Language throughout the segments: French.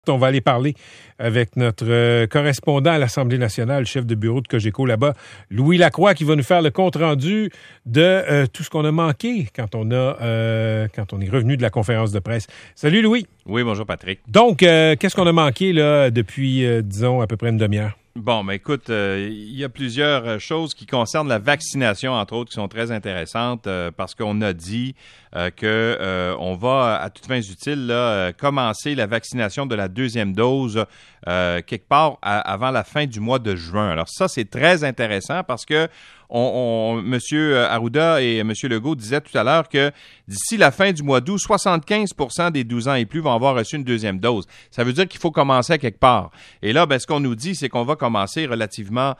On va aller parler avec notre correspondant à l'Assemblée nationale, chef de bureau de Cogeco là-bas, Louis Lacroix, qui va nous faire le compte-rendu de tout ce qu'on a manqué quand on est revenu de la conférence de presse. Salut Louis. Oui, bonjour Patrick. Donc, qu'est-ce qu'on a manqué là depuis, disons, à peu près une demi-heure? Bon, mais écoute, il y a plusieurs choses qui concernent la vaccination, entre autres, qui sont très intéressantes parce qu'on a dit qu'on va, à toutes fins utiles, là, commencer la vaccination de la deuxième dose quelque part avant la fin du mois de juin. Alors ça, c'est très intéressant parce que M. Arruda et M. Legault disaient tout à l'heure que d'ici la fin du mois d'août, 75% des 12 ans et plus vont avoir reçu une deuxième dose. Ça veut dire qu'il faut commencer à quelque part. Et là, ce qu'on nous dit, c'est qu'on va commencer relativement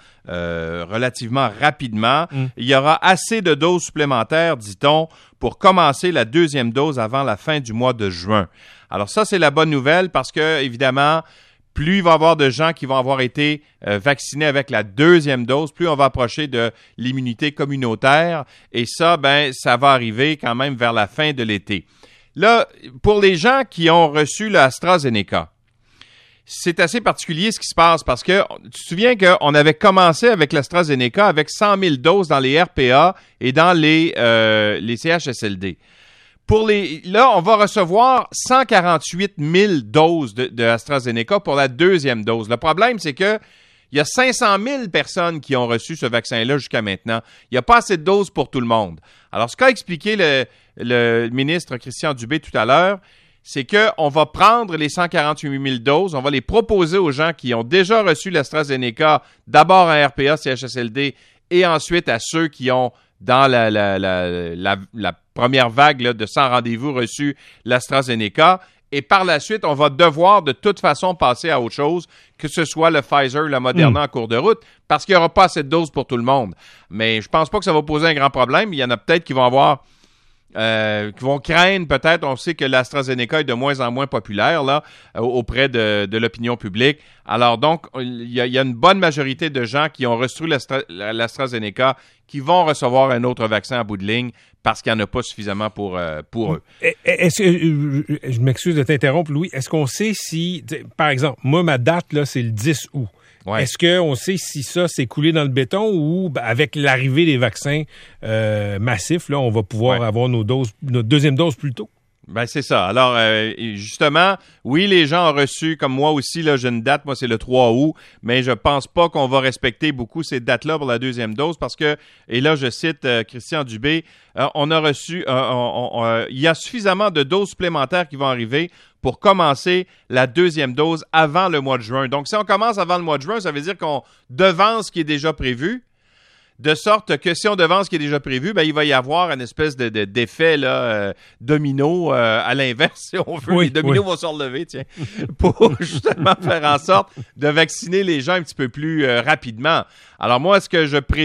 rapidement. Il y aura assez de doses supplémentaires, dit-on, pour commencer la deuxième dose avant la fin du mois de juin. Alors ça, c'est la bonne nouvelle parce que, évidemment, plus il va y avoir de gens qui vont avoir été vaccinés avec la deuxième dose, plus on va approcher de l'immunité communautaire. Et ça, ça va arriver quand même vers la fin de l'été. Là, pour les gens qui ont reçu l'AstraZeneca, c'est assez particulier ce qui se passe parce que tu te souviens qu'on avait commencé avec l'AstraZeneca avec 100 000 doses dans les RPA et dans les CHSLD. Là, on va recevoir 148 000 doses de AstraZeneca pour la deuxième dose. Le problème, c'est que il y a 500 000 personnes qui ont reçu ce vaccin-là jusqu'à maintenant. Il n'y a pas assez de doses pour tout le monde. Alors, ce qu'a expliqué le ministre Christian Dubé tout à l'heure, c'est qu'on va prendre les 148 000 doses, on va les proposer aux gens qui ont déjà reçu l'AstraZeneca, d'abord en RPA, CHSLD, et ensuite à ceux qui ont, dans la première vague là, de 100 rendez-vous reçus l'AstraZeneca. Et par la suite, on va devoir de toute façon passer à autre chose, que ce soit le Pfizer ou la Moderna en cours de route, parce qu'il n'y aura pas assez de doses pour tout le monde. Mais je pense pas que ça va poser un grand problème. Il y en a peut-être qui vont avoir... qui vont craindre peut-être, on sait que l'AstraZeneca est de moins en moins populaire là auprès de l'opinion publique. Alors donc, il y a une bonne majorité de gens qui ont reçu l'AstraZeneca qui vont recevoir un autre vaccin à bout de ligne parce qu'il n'y en a pas suffisamment pour eux. Est-ce que, je m'excuse de t'interrompre, Louis, est-ce qu'on sait si, par exemple, moi, ma date, là, c'est le 10 août. Ouais. Est-ce qu'on sait si ça s'est coulé dans le béton ou avec l'arrivée des vaccins massifs, là, on va pouvoir avoir notre deuxième dose plus tôt? C'est ça. Alors, justement, oui, les gens ont reçu, comme moi aussi, là, j'ai une date, moi c'est le 3 août, mais je pense pas qu'on va respecter beaucoup ces dates-là pour la deuxième dose parce que, et là je cite Christian Dubé, on a reçu, il y a suffisamment de doses supplémentaires qui vont arriver pour commencer la deuxième dose avant le mois de juin. Donc, si on commence avant le mois de juin, ça veut dire qu'on devance ce qui est déjà prévu. De sorte que si on devance ce qui est déjà prévu, il va y avoir une espèce d'effet là, domino à l'inverse, si on veut. Les dominos vont se relever, pour justement faire en sorte de vacciner les gens un petit peu plus rapidement. Alors moi, ce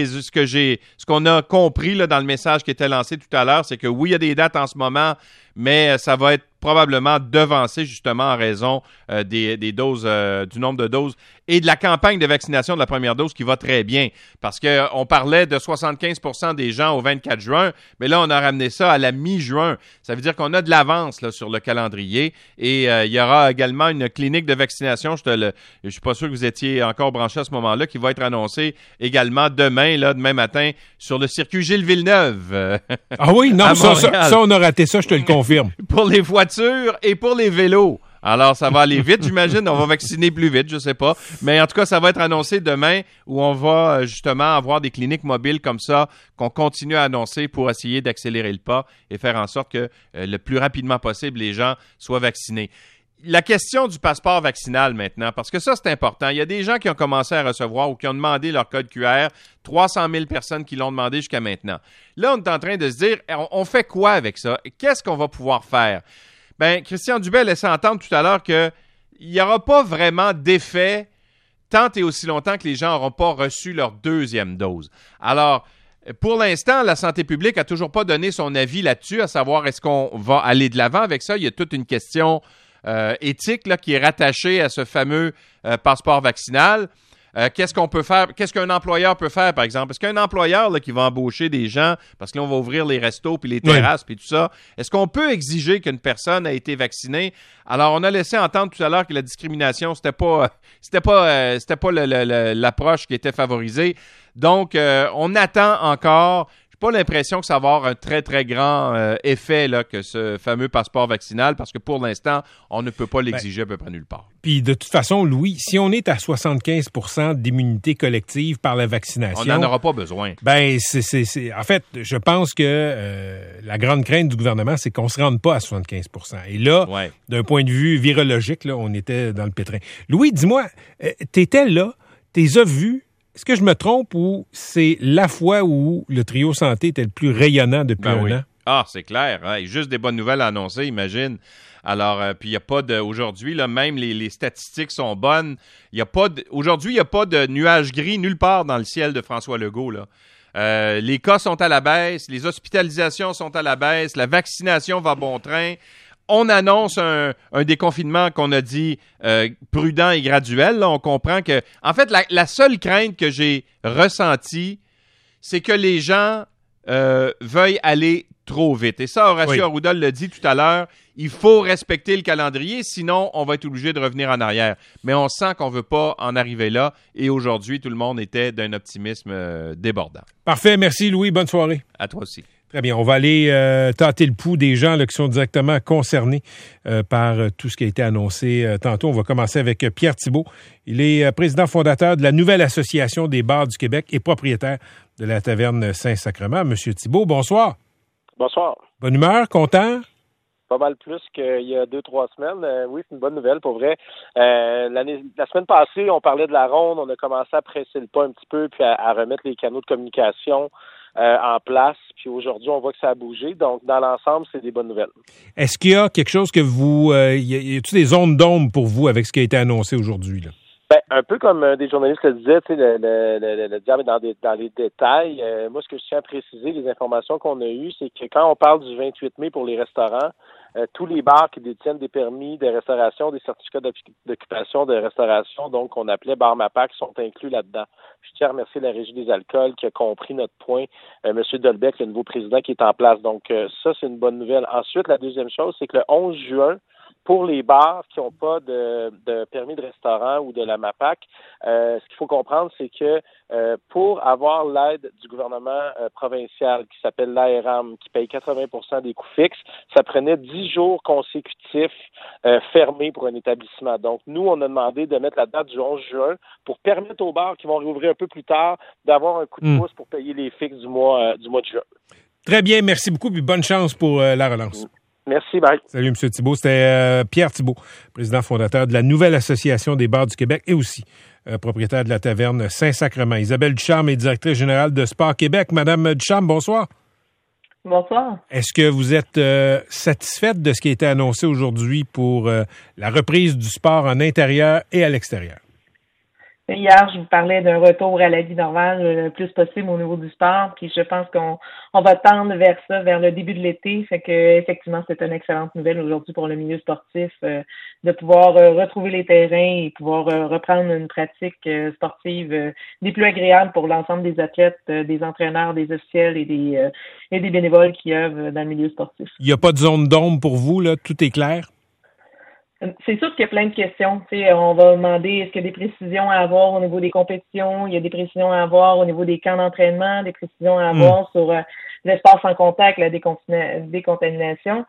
qu'on a compris là, dans le message qui était lancé tout à l'heure, c'est que oui, il y a des dates en ce moment, mais ça va être probablement devancé justement en raison des doses, du nombre de doses et de la campagne de vaccination de la première dose qui va très bien. Parce qu'on parlait de 75% des gens au 24 juin, mais là, on a ramené ça à la mi-juin. Ça veut dire qu'on a de l'avance là, sur le calendrier et il y aura également une clinique de vaccination, je suis pas sûr que vous étiez encore branché à ce moment-là, qui va être annoncée également demain matin, sur le circuit Gilles Villeneuve. Ah oui, non, ça, on a raté ça, je te le confirme. Pour les voitures et pour les vélos. Alors, ça va aller vite, j'imagine. On va vacciner plus vite, je sais pas. Mais en tout cas, ça va être annoncé demain où on va justement avoir des cliniques mobiles comme ça qu'on continue à annoncer pour essayer d'accélérer le pas et faire en sorte que le plus rapidement possible, les gens soient vaccinés. La question du passeport vaccinal maintenant, parce que ça, c'est important. Il y a des gens qui ont commencé à recevoir ou qui ont demandé leur code QR, 300 000 personnes qui l'ont demandé jusqu'à maintenant. Là, on est en train de se dire, on fait quoi avec ça? Qu'est-ce qu'on va pouvoir faire? Christian Dubé a laissé entendre tout à l'heure qu'il n'y aura pas vraiment d'effet tant et aussi longtemps que les gens n'auront pas reçu leur deuxième dose. Alors, pour l'instant, la santé publique n'a toujours pas donné son avis là-dessus, à savoir est-ce qu'on va aller de l'avant avec ça. Il y a toute une question éthique là, qui est rattachée à ce fameux passeport vaccinal. Qu'est-ce qu'on peut faire? Qu'est-ce qu'un employeur peut faire, par exemple? Est-ce qu'un employeur là, qui va embaucher des gens, parce que là, on va ouvrir les restos puis les terrasses puis tout ça, est-ce qu'on peut exiger qu'une personne ait été vaccinée? Alors, on a laissé entendre tout à l'heure que la discrimination, c'était pas l'approche qui était favorisée. Donc, on attend encore. Pas l'impression que ça va avoir un très, très grand effet là, que ce fameux passeport vaccinal, parce que pour l'instant, on ne peut pas l'exiger à peu près nulle part. Puis de toute façon, Louis, si on est à 75% d'immunité collective par la vaccination... On n'en aura pas besoin. En fait, je pense que la grande crainte du gouvernement, c'est qu'on ne se rende pas à 75%. Et là, d'un point de vue virologique, là, on était dans le pétrin. Louis, dis-moi, t'étais là, t'es vus. Est-ce que je me trompe ou c'est la fois où le trio santé était le plus rayonnant depuis un an? Ah, c'est clair. Hein? Juste des bonnes nouvelles à annoncer, imagine. Alors, puis il n'y a pas de... Aujourd'hui, là, même les statistiques sont bonnes. Aujourd'hui, il n'y a pas de nuages gris nulle part dans le ciel de François Legault, là. Les cas sont à la baisse, les hospitalisations sont à la baisse, la vaccination va bon train. On annonce un déconfinement qu'on a dit prudent et graduel. Là, on comprend que... En fait, la seule crainte que j'ai ressentie, c'est que les gens veuillent aller trop vite. Et ça, Horacio Arruda l'a dit tout à l'heure, il faut respecter le calendrier, sinon on va être obligé de revenir en arrière. Mais on sent qu'on ne veut pas en arriver là. Et aujourd'hui, tout le monde était d'un optimisme débordant. Parfait. Merci, Louis. Bonne soirée. À toi aussi. Très bien. On va aller tâter le pouls des gens là, qui sont directement concernés par tout ce qui a été annoncé tantôt. On va commencer avec Pierre Thibault. Il est président fondateur de la nouvelle Association des bars du Québec et propriétaire de la taverne Saint-Sacrement. Monsieur Thibault, bonsoir. Bonsoir. Bonne humeur, content? Pas mal plus qu'il y a 2-3 semaines. Oui, c'est une bonne nouvelle, pour vrai. La semaine passée, on parlait de la ronde. On a commencé à presser le pas un petit peu puis à remettre les canaux de communication en place. Puis aujourd'hui, on voit que ça a bougé. Donc, dans l'ensemble, c'est des bonnes nouvelles. Est-ce qu'il y a quelque chose que vous... y a-t-il des zones d'ombre pour vous avec ce qui a été annoncé aujourd'hui, là? Ben, un peu comme des journalistes le disaient, tu sais, le diable est dans les détails. Moi, ce que je tiens à préciser, les informations qu'on a eues, c'est que quand on parle du 28 mai pour les restaurants, tous les bars qui détiennent des permis de restauration, des certificats d'occupation de restauration, donc qu'on appelait bar MAPAC, sont inclus là-dedans. Je tiens à remercier la Régie des alcools qui a compris notre point, M. Dolbeck, le nouveau président qui est en place. Donc ça, c'est une bonne nouvelle. Ensuite, la deuxième chose, c'est que le 11 juin, pour les bars qui n'ont pas de permis de restaurant ou de la MAPAC, ce qu'il faut comprendre, c'est que pour avoir l'aide du gouvernement provincial qui s'appelle l'ARAM, qui paye 80% des coûts fixes, ça prenait 10 jours consécutifs fermés pour un établissement. Donc, nous, on a demandé de mettre la date du 11 juin pour permettre aux bars qui vont réouvrir un peu plus tard d'avoir un coup de pouce pour payer les fixes du mois de juin. Très bien, merci beaucoup et bonne chance pour la relance. Merci, bye. Salut, M. Thibault. C'était Pierre Thibault, président fondateur de la nouvelle Association des bars du Québec et aussi propriétaire de la taverne Saint-Sacrement. Isabelle Ducharme est directrice générale de Sport Québec. Madame Ducharme, bonsoir. Bonsoir. Est-ce que vous êtes satisfaite de ce qui a été annoncé aujourd'hui pour la reprise du sport en intérieur et à l'extérieur? Hier, je vous parlais d'un retour à la vie normale le plus possible au niveau du sport, puis je pense qu'on va tendre vers ça, vers le début de l'été. Fait que effectivement, c'est une excellente nouvelle aujourd'hui pour le milieu sportif de pouvoir retrouver les terrains et pouvoir reprendre une pratique sportive des plus agréables pour l'ensemble des athlètes, des entraîneurs, des officiels et des bénévoles qui œuvrent dans le milieu sportif. Il n'y a pas de zone d'ombre pour vous, là? Tout est clair? C'est sûr qu'il y a plein de questions. Tu sais, on va demander est-ce qu'il y a des précisions à avoir au niveau des compétitions, il y a des précisions à avoir au niveau des camps d'entraînement, des précisions à avoir sur l'espace en contact, la décontamination.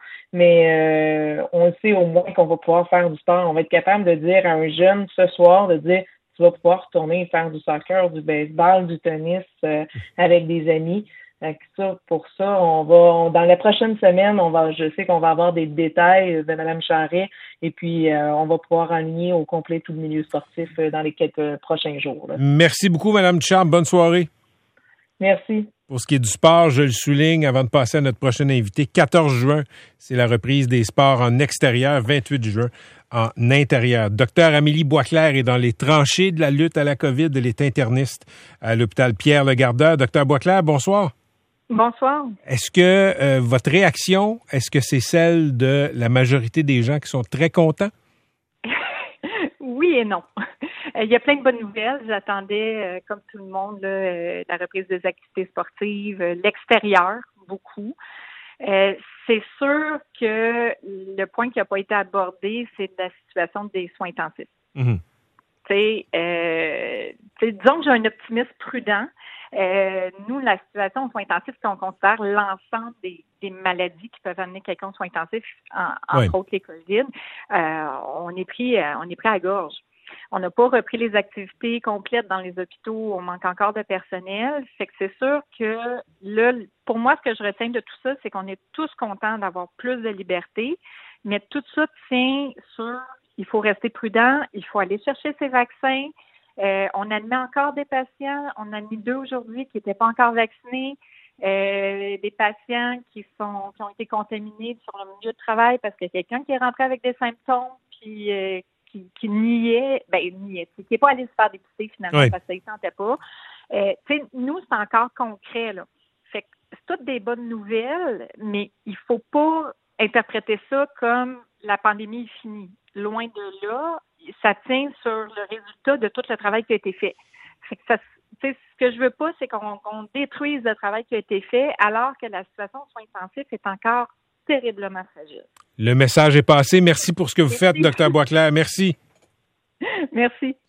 Mais on le sait au moins qu'on va pouvoir faire du sport. On va être capable de dire à un jeune ce soir, de dire tu vas pouvoir retourner faire du soccer, du baseball, du tennis avec des amis. Pour ça, dans la prochaine semaine, je sais qu'on va avoir des détails de Mme Charret et puis on va pouvoir aligner au complet tout le milieu sportif dans les quelques prochains jours. Là. Merci beaucoup, Mme Ducharme. Bonne soirée. Merci. Pour ce qui est du sport, je le souligne avant de passer à notre prochain invité, 14 juin, c'est la reprise des sports en extérieur, 28 juin en intérieur. Docteur Amélie Boisclair est dans les tranchées de la lutte à la COVID. Elle est interniste à l'hôpital Pierre-Legardeur. Docteur Boisclair, bonsoir. Bonsoir. Est-ce que votre réaction, est-ce que c'est celle de la majorité des gens qui sont très contents? Oui et non. Il y a plein de bonnes nouvelles. J'attendais, comme tout le monde, la reprise des activités sportives, l'extérieur, beaucoup. C'est sûr que le point qui n'a pas été abordé, c'est la situation des soins intensifs. Mm-hmm. Disons que j'ai un optimisme prudent. Nous, la situation aux soins intensifs, si on considère l'ensemble des maladies qui peuvent amener quelqu'un aux soins intensifs, entre autres les COVID, on est pris à la gorge. On n'a pas repris les activités complètes dans les hôpitaux. On manque encore de personnel. Fait que c'est sûr que là, pour moi, ce que je retiens de tout ça, c'est qu'on est tous contents d'avoir plus de liberté, mais tout ça tient sur il faut rester prudent, il faut aller chercher ses vaccins. On admet encore des patients. On en a mis 2 aujourd'hui qui n'étaient pas encore vaccinés. Des patients qui ont été contaminés sur le milieu de travail parce qu'il y a quelqu'un qui est rentré avec des symptômes puis qui niait, qui n'est pas allé se faire dépister finalement parce que ça ne tentait pas. Nous, c'est encore concret, là. Fait que c'est toutes des bonnes nouvelles, mais il ne faut pas interpréter ça comme la pandémie est finie. Loin de là, ça tient sur le résultat de tout le travail qui a été fait. Fait que ce que je veux pas, c'est qu'on détruise le travail qui a été fait alors que la situation de soins intensifs est encore terriblement fragile. Le message est passé. Merci pour ce que vous faites, Dr. Boisclair. Merci. Merci.